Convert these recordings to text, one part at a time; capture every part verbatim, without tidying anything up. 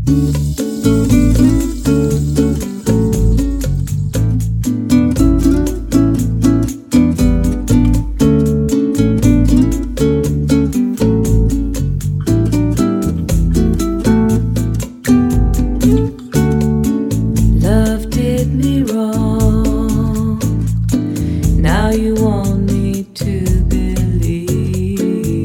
Love did me wrong. Now you want me to believe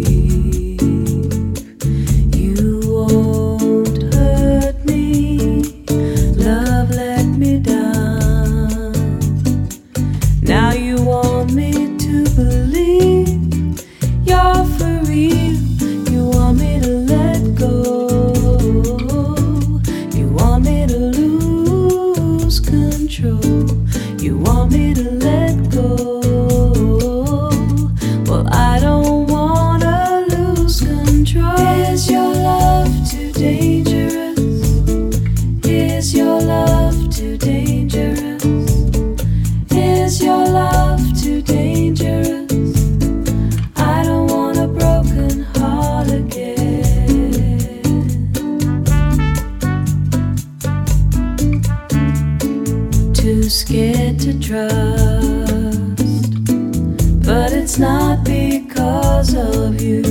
you won't hurt me. Love let me down. Now you want me to believe you're for real. You want me to let go. You want me to lose control. You want me to let go. Well, I don't wanna lose control. Is your love too dangerous? Is your love too dangerous? Is your love too dangerous? I don't want a broken heart again. Too scared to trust, but it's not because of you.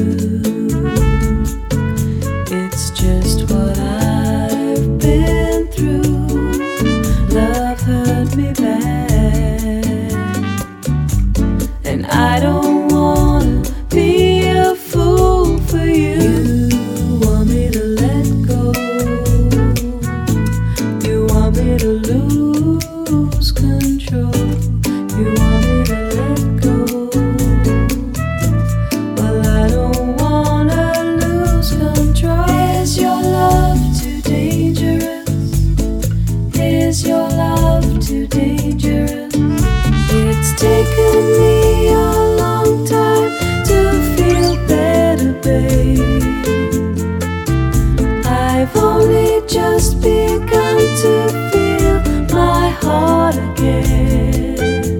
It's just what I've been through. Love hurt me bad, and I don't wanna be a fool for you. You want me to let go. You want me to lose control. You want me to let go. Well, I don't wanna lose control. Is your love too dangerous? Is your love too dangerous? It's taken me a long time to feel better, babe. I've only just begun to feel my heart again.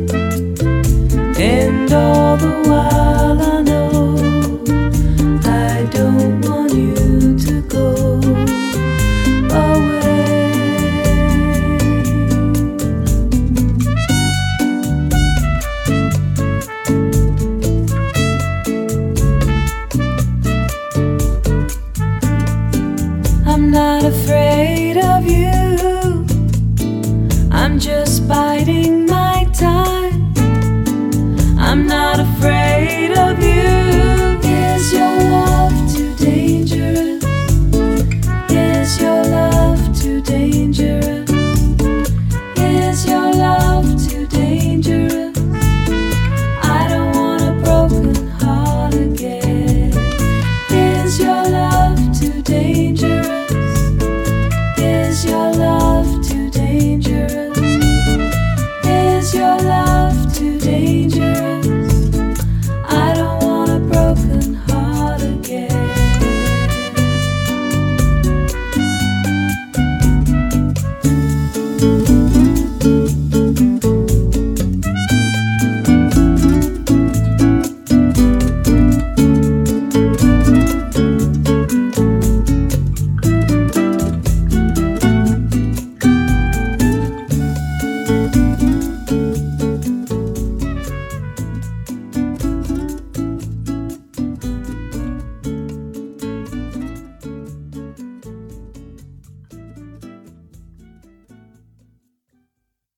And all the while I know I don't want you to go away. I'm not afraid of you. I'm just biding my time. I'm not afraid of you. Is your love too dangerous? Is your love too dangerous? Is your love too dangerous? I don't want a broken heart again. Is your love too dangerous?